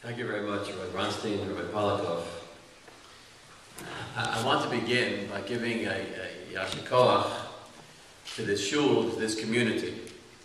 Thank you very much, Rabbi Bronstein and Rabbi Polakov. I want to begin by giving a yasher koach to this shul, to this community.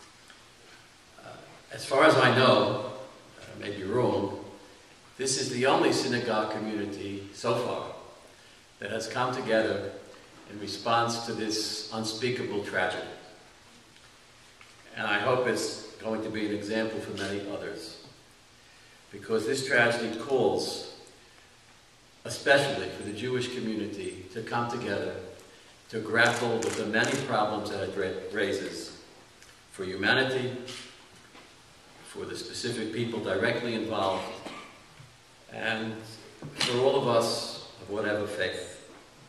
As far as I know, I may be wrong, this is the only synagogue community so far that has come together in response to this unspeakable tragedy. And I hope it's going to be an example for many others. Because this tragedy calls, especially for the Jewish community, to come together to grapple with the many problems that it raises for humanity, for the specific people directly involved, and for all of us of whatever faith.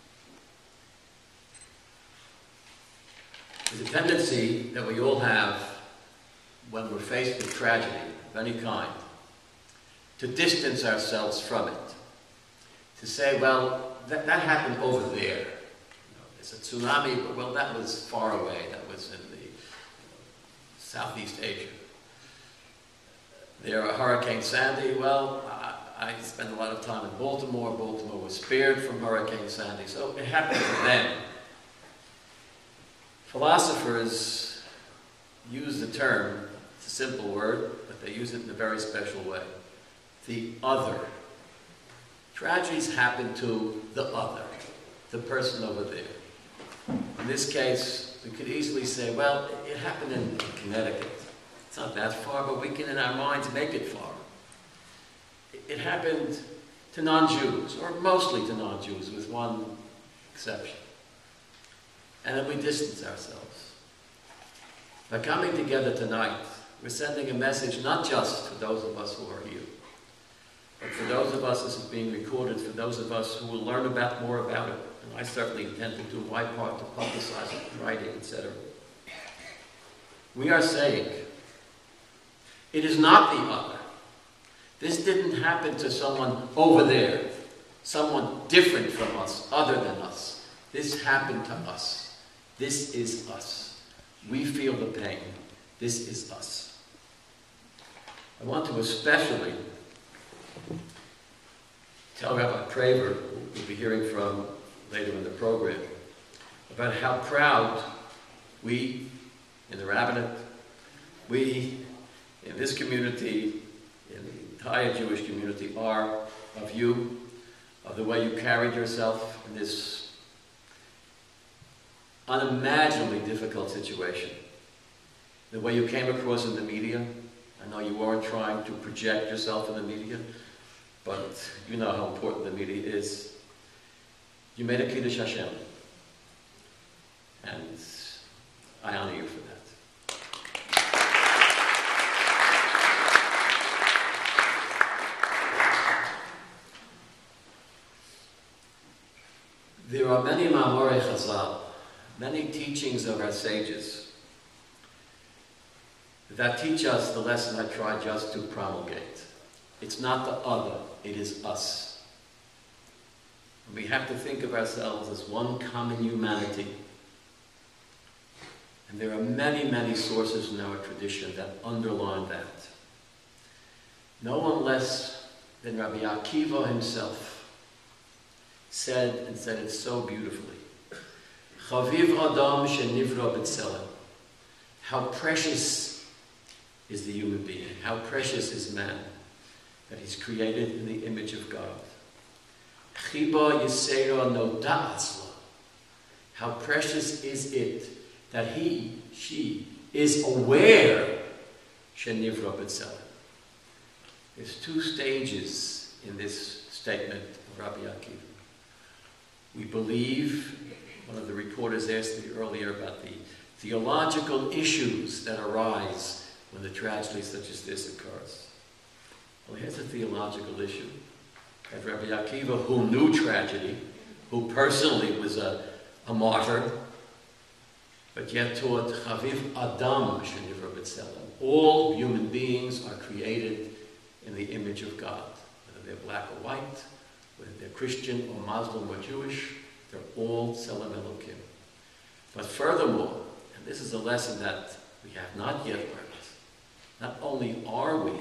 There's a tendency that we all have when we're faced with tragedy of any kind to distance ourselves from it, to say, well, that happened over there. There's a tsunami, but well, that was far away. That was in the Southeast Asia. There are Hurricane Sandy. Well, I spent a lot of time in Baltimore. Baltimore was spared from Hurricane Sandy, so it happened to them. Philosophers use the term, it's a simple word, but they use it in a very special way. The other. Tragedies happen to the other, the person over there. In this case, we could easily say, well, it happened in Connecticut. It's not that far, but we can in our minds make it far. It happened to non-Jews, or mostly to non-Jews, with one exception. And then we distance ourselves. By coming together tonight, we're sending a message not just for those of us who are here, but for those of us, this is being recorded, for those of us who will learn more about it. And I certainly intend to do my part to publicize it, writing, etc. We are saying, it is not the other. This didn't happen to someone over there, someone different from us, other than us. This happened to us. This is us. We feel the pain. This is us. I want to especially tell Rabbi Praver, who we'll be hearing from later in the program, about how proud we in the rabbinate, we in this community, in the entire Jewish community, are of you, of the way you carried yourself in this unimaginably difficult situation, the way you came across in the media. I know you weren't trying to project yourself in the media, but you know how important the media is. You made a Kiddush Hashem, and I honor you for that. There are many Ma'amorei Chazal, many teachings of our sages that teach us the lesson I try just to promulgate. It's not the other, it is us. And we have to think of ourselves as one common humanity. And there are many, many sources in our tradition that underline that. No one less than Rabbi Akiva himself said it so beautifully. Chaviv Adam shenivra b'tzelem. How precious is the human being. How precious is man, that he's created in the image of God. Chiba yisera noda'atzla. How precious is it that she is aware shenivra b'tzelem. There's two stages in this statement of Rabbi Akiva. We believe, one of the reporters asked me earlier about the theological issues that arise when the tragedy such as this occurs. Well, here's a theological issue. That Rabbi Akiva, who knew tragedy, who personally was a martyr, but yet taught Chaviv Adam shenivra b'tzelem. All human beings are created in the image of God, whether they're black or white, whether they're Christian or Muslim or Jewish, they're all Tzelem Elokim. But furthermore, and this is a lesson that we have not yet learned, not only are we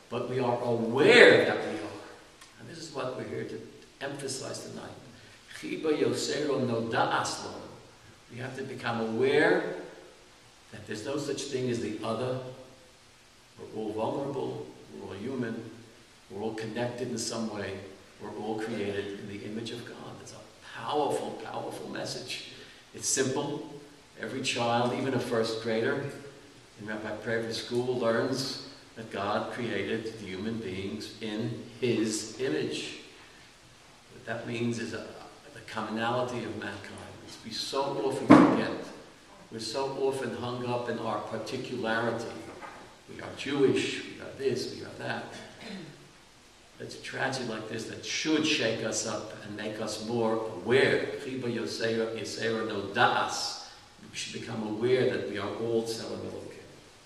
but we are aware that we are. And this is what we're here to emphasize tonight. Chiba Yosero Noda'as Lo. We have to become aware that there's no such thing as the other. We're all vulnerable, we're all human, we're all connected in some way, we're all created in the image of God. It's a powerful, powerful message. It's simple. Every child, even a first grader in Rabbi Praver's school, learns that God created the human beings in His image. What that means is the commonality of mankind. We so often forget. We're so often hung up in our particularity. We are Jewish, we are this, we are that. It's a tragedy like this that should shake us up and make us more aware. Chiba Yosera no da'as. We should become aware that we are all Tzelem Elokim.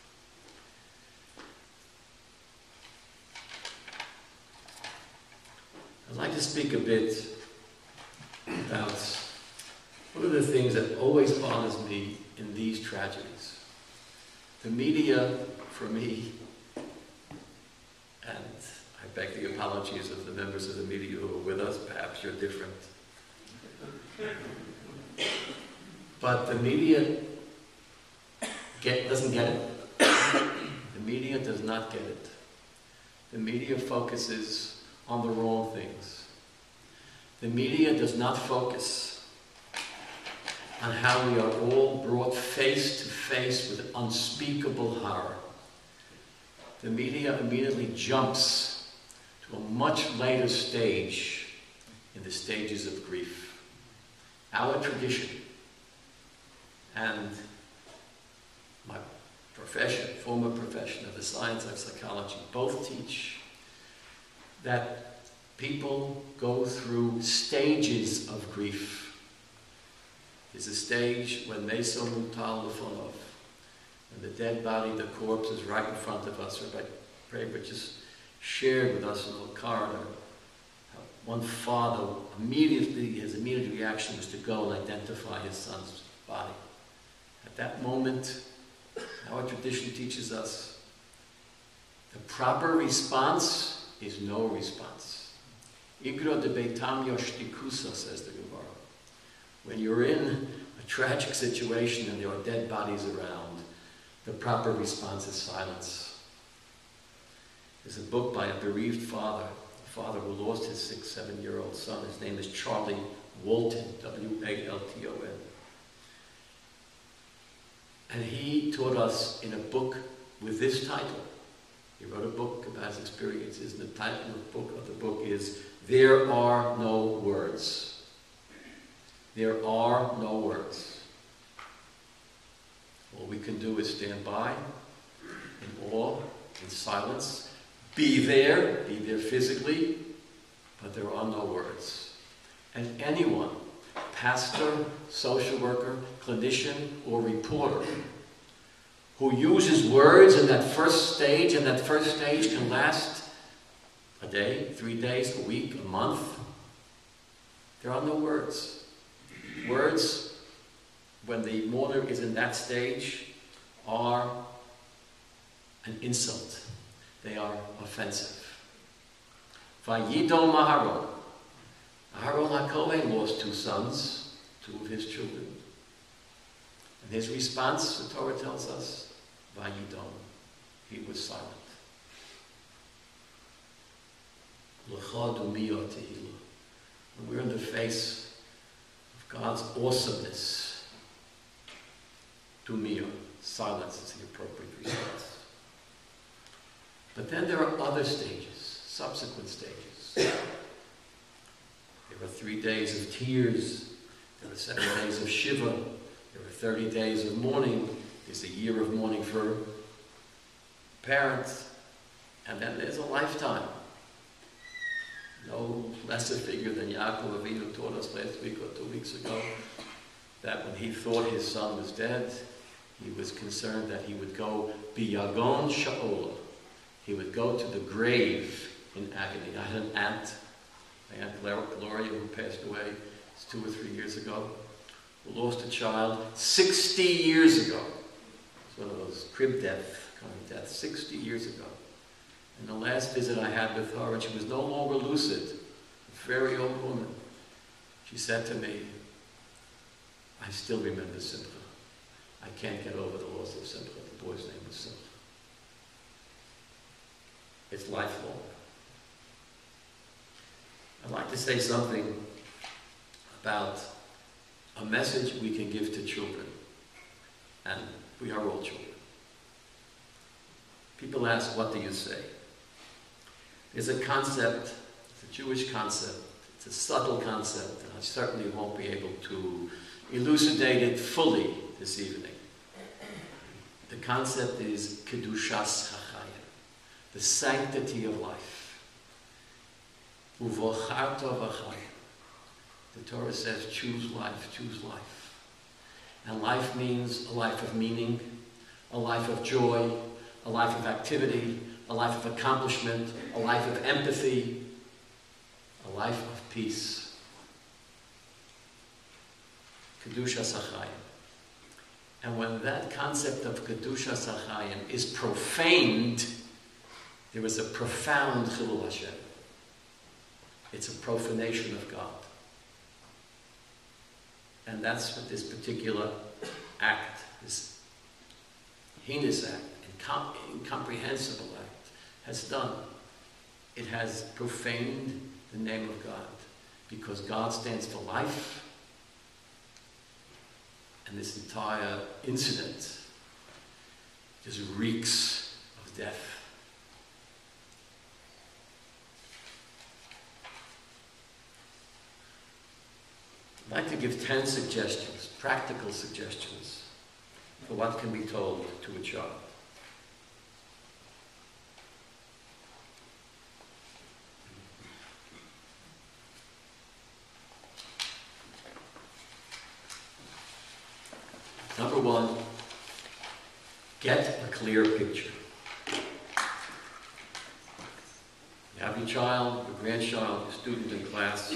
I'd like to speak a bit about one of the things that always bothers me in these tragedies. The media, for me, and I beg the apologies of the members of the media who are with us, perhaps you're different. But the media doesn't get it. The media does not get it. The media focuses on the wrong things. The media does not focus on how we are all brought face to face with unspeakable horror. The media immediately jumps to a much later stage in the stages of grief. Our tradition and my profession, former profession of the science of psychology, both teach that people go through stages of grief. There's a stage when Mesa Mutal Lefonov, when the dead body, the corpse, is right in front of us. Rabbi Praver just shared with us in the corridor how one father his immediate reaction was to go and identify his son's body. At that moment, our tradition teaches us the proper response is no response. Igro de Beitam Yoshtikusa, says the Gemara. When you're in a tragic situation and there are dead bodies around, the proper response is silence. There's a book by a bereaved father, a father who lost his 6-7-year-old son. His name is Charlie Walton, W-A-L-T-O-N. And he taught us in a book with this title. He wrote a book about his experiences, and the title of the book is There Are No Words. There are no words. All we can do is stand by in awe, in silence, be there physically, but there are no words. And anyone, pastor, social worker, clinician, or reporter, who uses words in that first stage, and that first stage can last a day, 3 days, a week, a month, there are no words. Words, when the mourner is in that stage, are an insult. They are offensive. Vayidom Aharon. Aharon HaKohen lost 2 sons, 2 of his children. And his response, the Torah tells us, Vayidom. He was silent. L'chad u'miyot tehila. When we're in the face of God's awesomeness, Dumiyah, silence is the appropriate response. But then there are other stages, subsequent stages. There are 3 days of tears. There are 7 days of Shiva. There are 30 days of mourning. There's a year of mourning for parents. And then there's a lifetime. No lesser figure than Yaakov Avinu taught us last week or 2 weeks ago that when he thought his son was dead, he was concerned that he would go biyagon sha'ola. He would go to the grave in agony. I had an aunt, my Aunt Gloria, who passed away 2 or 3 years ago, who lost a child 60 years ago. It's one of those crib death kind of deaths, 60 years ago. And the last visit I had with her, and she was no longer lucid, a very old woman, she said to me, I still remember Simcha. I can't get over the loss of Simcha. The boy's name was Simcha. It's lifelong. I'd like to say something about a message we can give to children. And we are all children. People ask, what do you say? There's a concept, it's a Jewish concept, it's a subtle concept, and I certainly won't be able to elucidate it fully this evening. The concept is Kedushas HaChayim, the sanctity of life. Uvocharto v'chayim. The Torah says, choose life, choose life. And life means a life of meaning, a life of joy, a life of activity, a life of accomplishment, a life of empathy, a life of peace. Kedushas HaChayim. And when that concept of Kedushas HaChayim is profaned, there is a profound Chilul Hashem. It's a profanation of God. And that's what this particular act, this heinous act, incomprehensible act, has done. It has profaned the name of God, because God stands for life, and this entire incident just reeks of death. I'd like to give 10 suggestions, practical suggestions, for what can be told to a child. Number one, get a clear picture. You have your child, your grandchild, your student in class.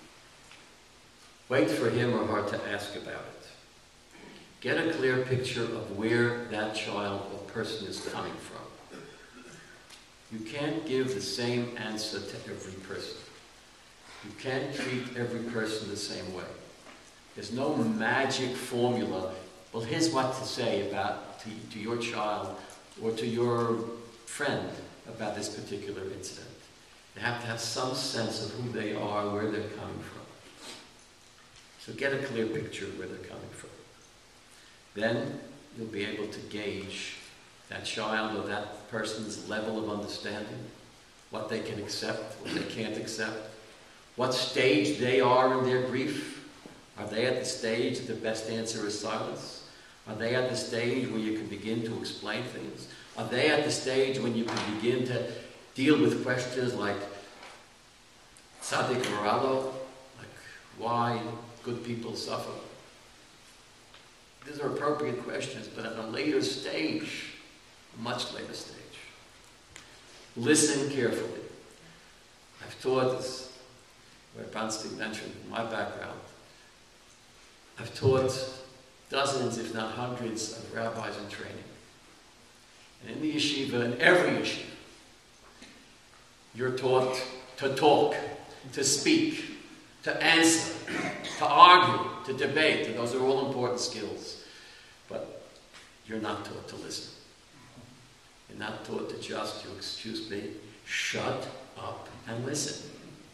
Wait for him or her to ask about it. Get a clear picture of where that child or person is coming from. You can't give the same answer to every person. You can't treat every person the same way. There's no magic formula. Well, here's what to say about to your child or to your friend about this particular incident. You have to have some sense of who they are, where they're coming from. So get a clear picture of where they're coming from. Then you'll be able to gauge that child or that person's level of understanding, what they can accept, what they can't accept, what stage they are in their grief. Are they at the stage that the best answer is silence? Are they at the stage where you can begin to explain things? Are they at the stage when you can begin to deal with questions like tzaddik v'ralo, like why good people suffer? These are appropriate questions, but at a later stage, a much later stage. Listen carefully. I've taught this, where Bronstein mentioned my background. I've taught dozens, if not hundreds, of rabbis in training. And in the yeshiva, in every yeshiva, you're taught to talk, to speak, to answer, to argue, to debate. And those are all important skills. But you're not taught to listen. You're not taught to just, you excuse me, shut up and listen.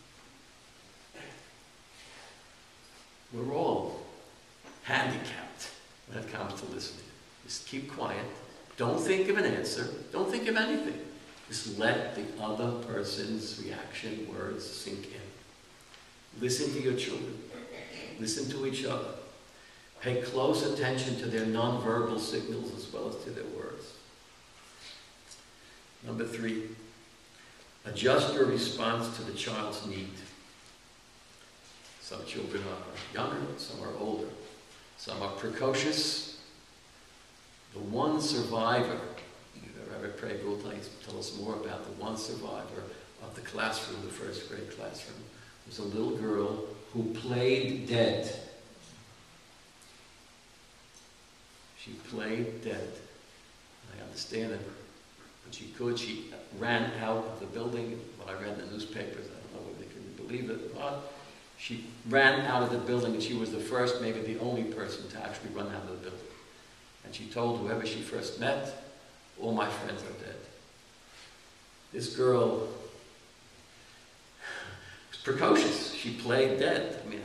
We're all handicapped when it comes to listening. Just keep quiet. Don't think of an answer. Don't think of anything. Just let the other person's reaction, words sink in. Listen to your children. Listen to each other. Pay close attention to their nonverbal signals as well as to their words. Number 3, adjust your response to the child's need. Some children are younger, some are older. Some are precocious. The one survivor, Rabbi Craig will tell us more about the one survivor of the classroom, the first grade classroom, was a little girl who played dead. She played dead. I understand that When she could, she ran out of the building. What I read in the newspapers, I don't know whether they could believe it or not. She ran out of the building, and she was the first, maybe the only person to actually run out of the building. And she told whoever she first met, all my friends are dead. This girl was precocious. She played dead. I mean,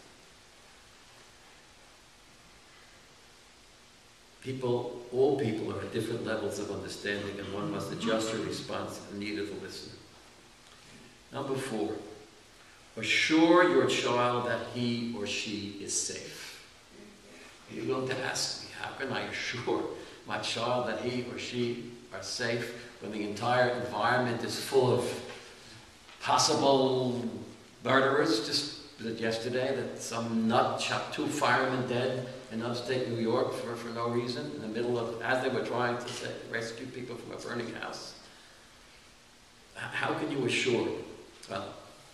all people are at different levels of understanding, and one must adjust her response to the need of the listener. Number 4, assure your child that he or she is safe. You're going to ask me, how can I assure my child that he or she are safe when the entire environment is full of possible murderers? Just yesterday that some nut shot 2 firemen dead in upstate New York for no reason, in the middle of, as they were trying to rescue people from a burning house. How can you assure? Well,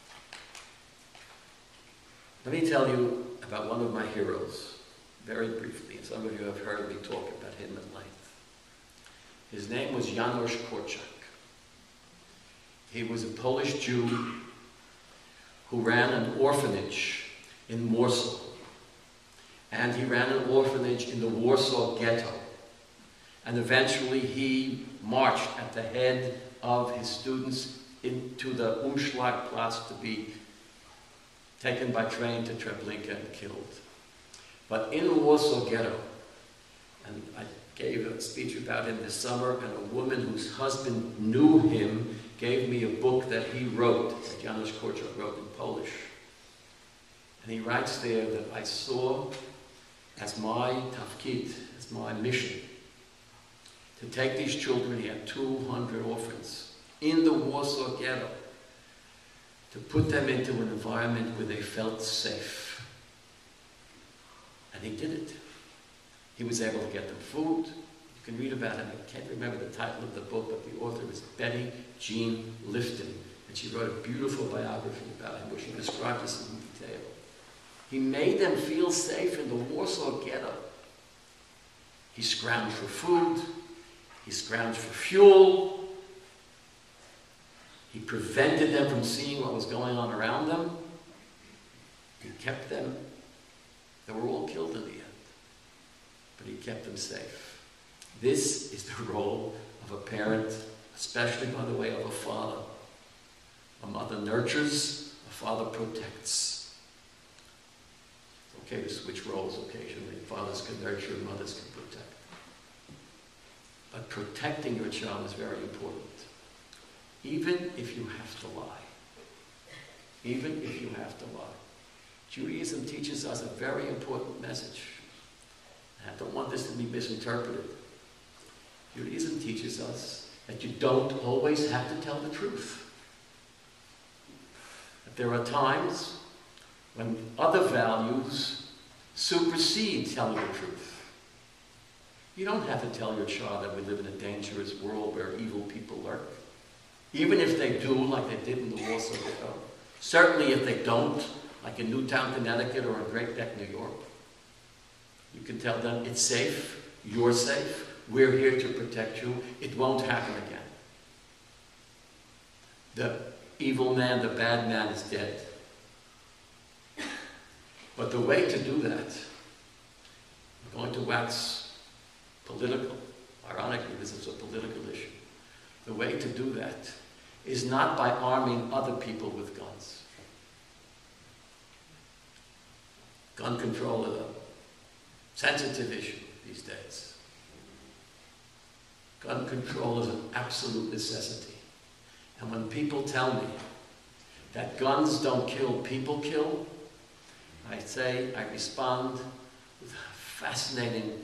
let me tell you about one of my heroes, very briefly. Some of you have heard me talk about him at length. His name was Janusz Korczak. He was a Polish Jew who ran an orphanage in Warsaw. And he ran an orphanage in the Warsaw Ghetto. And eventually he marched at the head of his students into the Umschlagplatz to be taken by train to Treblinka and killed. But in the Warsaw Ghetto, and I gave a speech about him this summer, and a woman whose husband knew him gave me a book that he wrote, that Janusz Korczak wrote in Polish. And he writes there that I saw as my tafkid, as my mission, to take these children, he had 200 orphans, in the Warsaw Ghetto, to put them into an environment where they felt safe. And he did it. He was able to get them food. You can read about him. I can't remember the title of the book, but the author is Betty Jean Lifton. And she wrote a beautiful biography about him, where she described this in detail. He made them feel safe in the Warsaw Ghetto. He scrounged for food. He scrounged for fuel. He prevented them from seeing what was going on around them. He kept them. They were all killed in the end. But he kept them safe. This is the role of a parent, especially, by the way, of a father. A mother nurtures, a father protects. It's okay to switch roles occasionally. Fathers can nurture, mothers can protect. But protecting your child is very important. Even if you have to lie. Even if you have to lie. Judaism teaches us a very important message. I don't want this to be misinterpreted. Judaism teaches us that you don't always have to tell the truth. That there are times when other values supersede telling the truth. You don't have to tell your child that we live in a dangerous world where evil people lurk. Even if they do, like they did in the Warsaw Ghetto. Certainly if they don't, like in Newtown, Connecticut, or in Great Neck, New York. You can tell them, it's safe, you're safe, we're here to protect you, it won't happen again. The evil man, the bad man is dead. But the way to do that, I'm going to wax political. Ironically, this is a political issue. The way to do that is not by arming other people with guns. Gun control is a sensitive issue these days. Gun control is an absolute necessity. And when people tell me that guns don't kill, people kill, I respond with a fascinating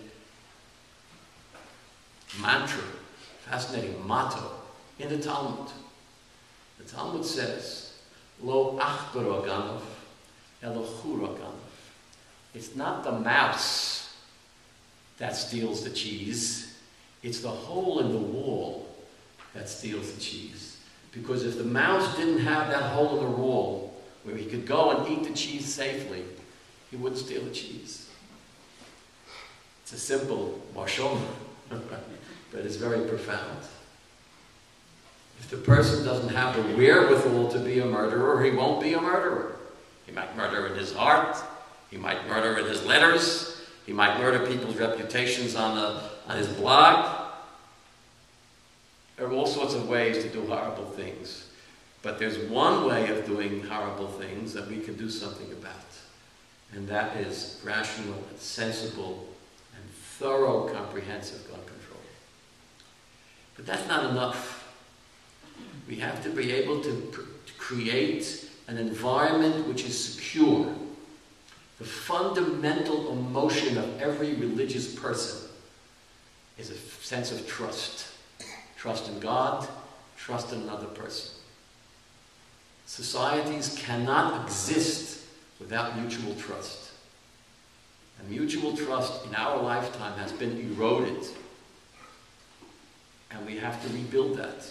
mantra, fascinating motto in the Talmud. The Talmud says, Lo achbaro ganav, elo chura ganav. It's not the mouse that steals the cheese, it's the hole in the wall that steals the cheese. Because if the mouse didn't have that hole in the wall where he could go and eat the cheese safely, he wouldn't steal the cheese. It's a simple mashon, but it's very profound. If the person doesn't have the wherewithal to be a murderer, he won't be a murderer. He might murder in his heart, he might murder in his letters, he might murder people's reputations on his blog. There are all sorts of ways to do horrible things. But there's one way of doing horrible things that we can do something about. And that is rational and sensible and thorough, comprehensive gun control. But that's not enough. We have to be able to create an environment which is secure. The fundamental emotion of every religious person is a sense of trust. Trust in God, trust in another person. Societies cannot exist without mutual trust. And mutual trust in our lifetime has been eroded. And we have to rebuild that.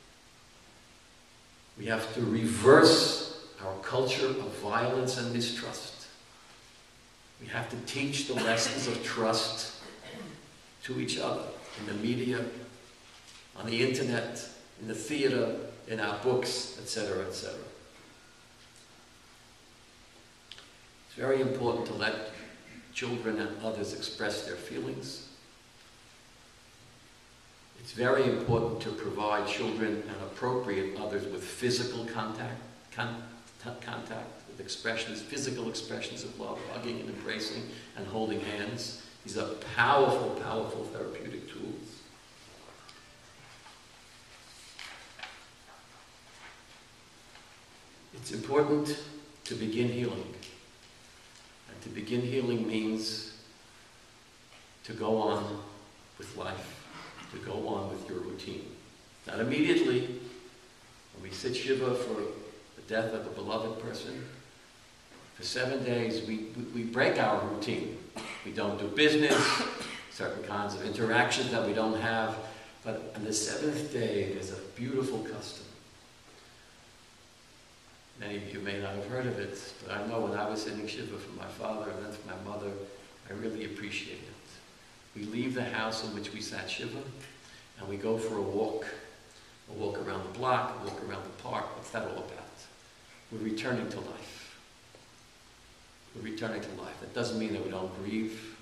We have to reverse our culture of violence and mistrust. We have to teach the lessons of trust to each other in the media, on the internet, in the theater, in our books, etc., etc. It's very important to let children and others express their feelings. It's very important to provide children and appropriate others with physical contact, with expressions, physical expressions of love, hugging and embracing and holding hands. These are powerful, powerful therapeutic tools. It's important to begin healing. And to begin healing means to go on with life, to go on with your routine. Not immediately. When we sit Shiva for the death of a beloved person, for 7 days we break our routine. We don't do business, certain kinds of interactions that we don't have. But on the 7th day, there's a beautiful custom. Many of you may not have heard of it, but I know when I was sitting Shiva for my father and then for my mother, I really appreciated it. We leave the house in which we sat Shiva, and we go for a walk around the block, a walk around the park. What's that all about? We're returning to life. We're returning to life. That doesn't mean that we don't grieve.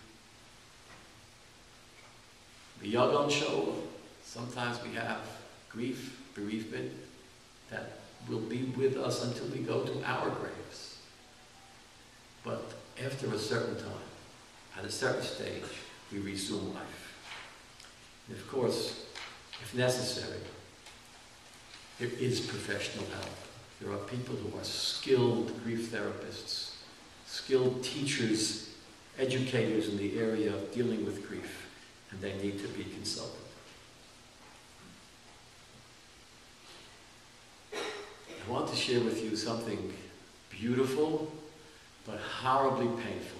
The Yagon show, sometimes we have grief, bereavement, that will be with us until we go to our graves. But after a certain time, at a certain stage, we resume life. And of course, if necessary, there is professional help. There are people who are skilled grief therapists, skilled teachers, educators in the area of dealing with grief, and they need to be consulted. I want to share with you something beautiful, but horribly painful.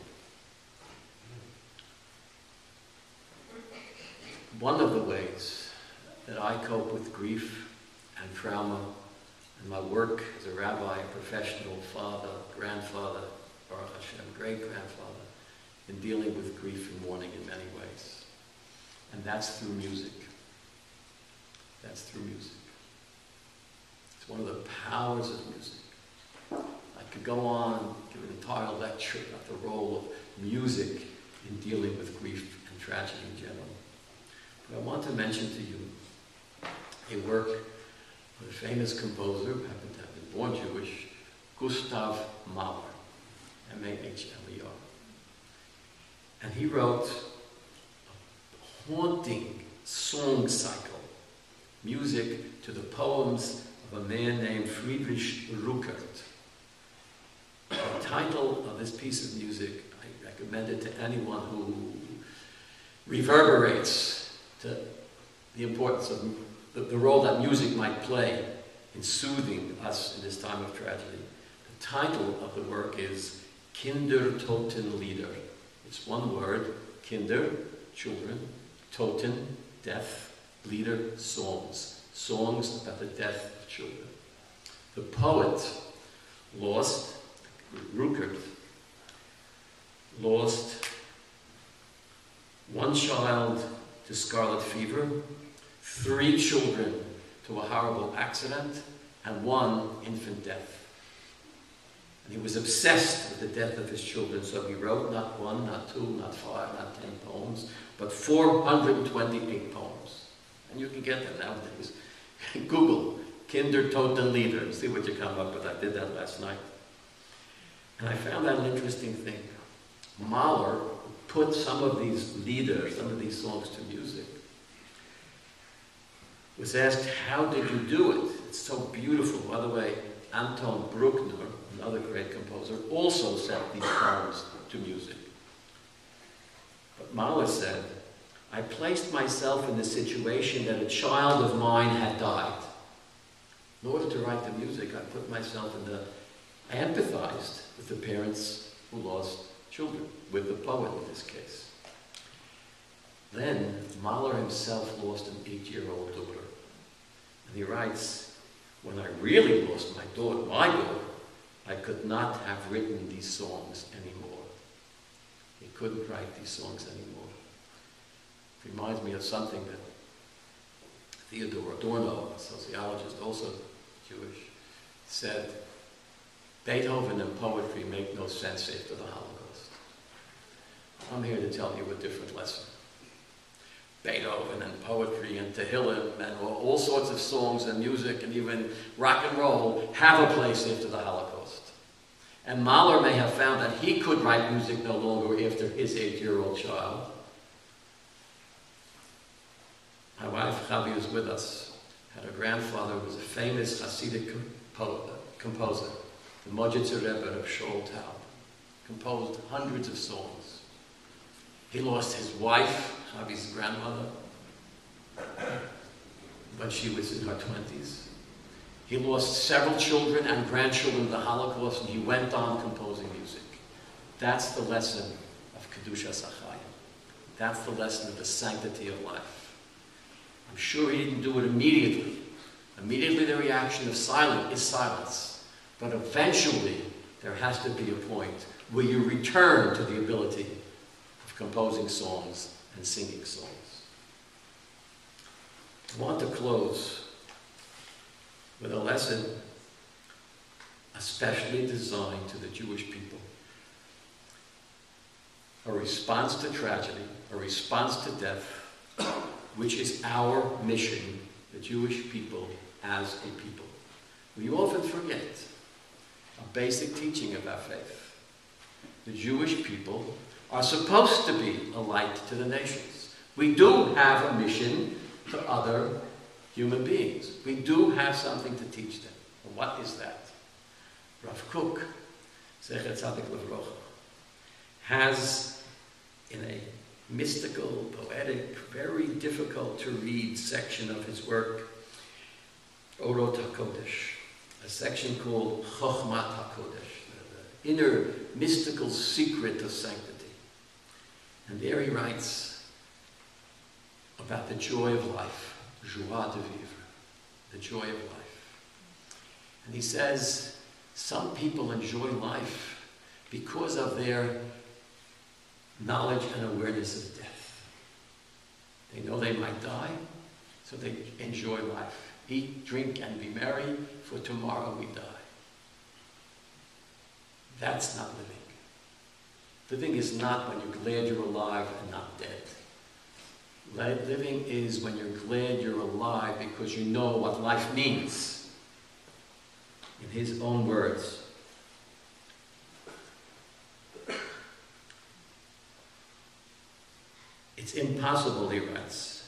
One of the ways that I cope with grief and trauma and my work as a rabbi, a professional, father, grandfather, Baruch Hashem, great-grandfather, in dealing with grief and mourning in many ways. And that's through music. That's through music. It's one of the powers of music. I could go on, give an entire lecture about the role of music in dealing with grief and tragedy in general. But I want to mention to you a work of a famous composer who happened to have been born Jewish, Gustav Mahler, M-A-H-L-E-R. And he wrote a haunting song cycle, music to the poems of a man named Friedrich Ruckert. The title of this piece of music, I recommend it to anyone who reverberates to the importance of the role that music might play in soothing us in this time of tragedy. The title of the work is Kindertotenlieder. It's one word, Kinder, children, Toten, death, Lieder, songs. Songs about the death of children. The poet lost, Ruckert, lost one child to scarlet fever, 3 children to a horrible accident, and one infant death. And he was obsessed with the death of his children, so he wrote not 1, not 2, not 5, not 10 poems, but 428 poems. And you can get them nowadays. Google Kindertotenlieder and see what you come up with. I did that last night. And I found that an interesting thing. Mahler put some of these lieder, some of these songs to music. Was asked, how did you do it? It's so beautiful. By the way, Anton Bruckner, another great composer, also set these poems to music. But Mahler said, I placed myself in the situation that a child of mine had died. In order to write the music, I put myself in I empathized with the parents who lost children, with the poet in this case. Then Mahler himself lost an 8-year-old daughter. And he writes, when I really lost my daughter, I could not have written these songs anymore. He couldn't write these songs anymore. It reminds me of something that Theodor Adorno, a sociologist, also Jewish, said, Beethoven and poetry make no sense after the Holocaust. I'm here to tell you a different lesson. Beethoven and poetry and Tehillim and all sorts of songs and music and even rock and roll have a place after the Holocaust. And Mahler may have found that he could write music no longer after his 8-year-old child. My wife, Chavi, who's with us, had a grandfather who was a famous Hasidic composer, the Mojitzer Rebbe of Shoal Town, composed hundreds of songs. He lost his wife, Chavi's grandmother, when she was in her 20s. He lost several children and grandchildren in the Holocaust, and he went on composing music. That's the lesson of Kedushas HaChayim. That's the lesson of the sanctity of life. I'm sure he didn't do it immediately. Immediately the reaction of silence is silence. But eventually there has to be a point where you return to the ability of composing songs and singing songs. I want to close with a lesson especially designed to the Jewish people. A response to tragedy, a response to death, which is our mission, the Jewish people as a people. We often forget a basic teaching of our faith. The Jewish people are supposed to be a light to the nations. We do have a mission to other human beings. We do have something to teach them. And what is that? Rav Kook, Zecher Tzadik Livrocha, has in a mystical, poetic, very difficult to read section of his work, Orot HaKodesh, a section called Chochmat HaKodesh, the inner mystical secret of sanctity. And there he writes about the joy of life, joie de vivre, the joy of life. And he says, some people enjoy life because of their knowledge and awareness of death. They know they might die, so they enjoy life. Eat, drink, and be merry, for tomorrow we die. That's not living. Living is not when you're glad you're alive and not dead. Living is when you're glad you're alive because you know what life means. In his own words, it's impossible, he writes,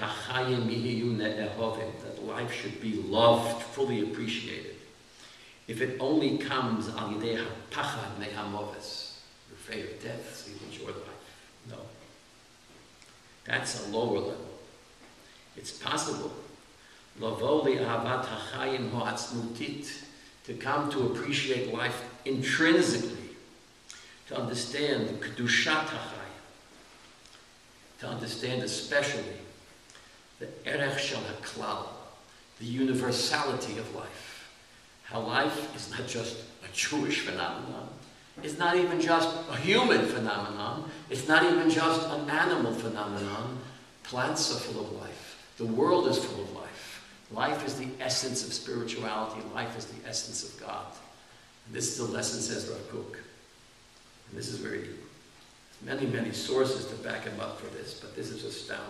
that life should be loved, fully appreciated, if it only comes al yidei hapachad mehamoves, you're afraid of death, so you enjoy life. No. That's a lower level. It's possible lavo li'ahavat hachayim ha'atzmutit, to come to appreciate life intrinsically, to understand the kedushat hachayim, to understand especially the erech shel haklal, the universality of life. How life is not just a Jewish phenomenon. It's not even just a human phenomenon. It's not even just an animal phenomenon. Plants are full of life. The world is full of life. Life is the essence of spirituality. Life is the essence of God. And this is the lesson, says Rav Kook. And this is very, many, many sources to back him up for this, but this is astounding.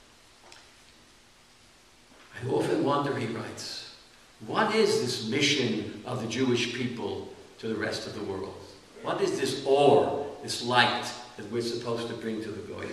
I often wonder, he writes, what is this mission of the Jewish people to the rest of the world? What is this ore, this light that we're supposed to bring to the Goyim?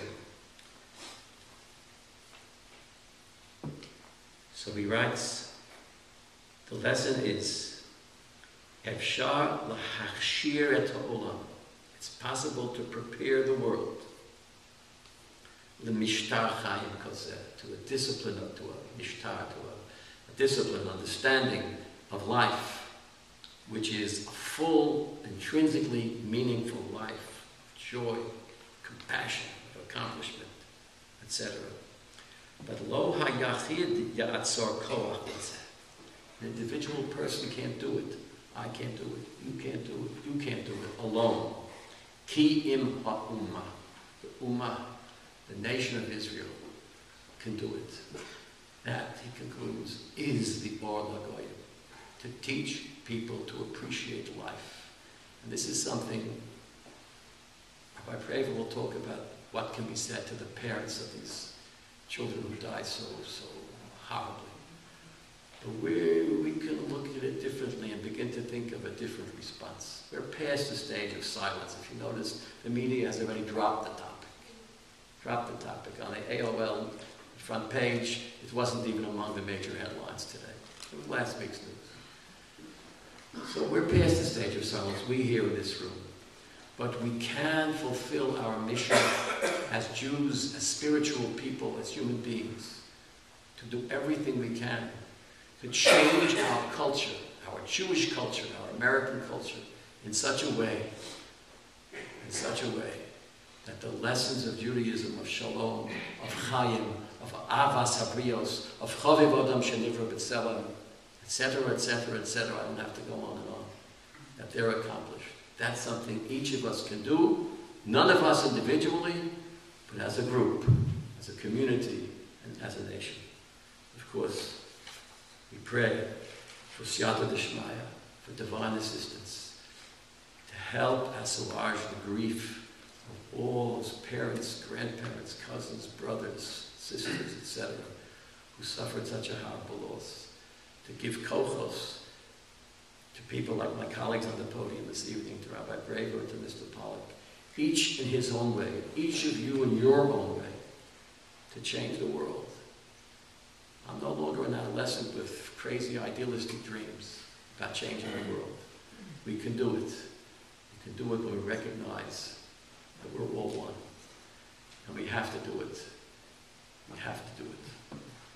So he writes, the lesson is, Efshar lahachshir et ha'olam. It's possible to prepare the world l'mishtar chayim kazeh, to a discipline, to a mishtar, to a discipline, understanding of life, which is a full, intrinsically meaningful life of joy, compassion, of accomplishment, etc. But lo hayachid ya'atzor koach b'zeh. An individual person can't do it. I can't do it. You can't do it. You can't do it alone. Ki im ha'ummah. The ummah, the nation of Israel, can do it. That, he concludes, is the Or Lagoyim, to teach people to appreciate life. And this is something Rabbi Praver will talk about, what can be said to the parents of these children who died so horribly. But we can look at it differently and begin to think of a different response. We're past the stage of silence. If you notice, the media has already dropped the topic. Dropped the topic. On the AOL front page, it wasn't even among the major headlines today. It was last week's news. So we're past the stage of silence, we here in this room. But we can fulfill our mission as Jews, as spiritual people, as human beings, to do everything we can to change our culture, our Jewish culture, our American culture, in such a way that the lessons of Judaism, of Shalom, of Chaim, of Avas Habrios, of Chaviv Odam Shenivra B'Tselem, etc., etc., etc., I don't have to go on and on, that they're accomplished. That's something each of us can do, none of us individually, but as a group, as a community, and as a nation. Of course, we pray for Siyata Deshmaya, for divine assistance, to help assuage the grief of all those parents, grandparents, cousins, brothers, sisters, etc., who suffered such a horrible loss, to give kochos to people like my colleagues on the podium this evening, to Rabbi Praver, to Mr. Pollack, each in his own way, each of you in your own way, to change the world. I'm no longer an adolescent with crazy idealistic dreams about changing the world. We can do it. We can do it when we recognize that we're all one. And we have to do it. We have to do it.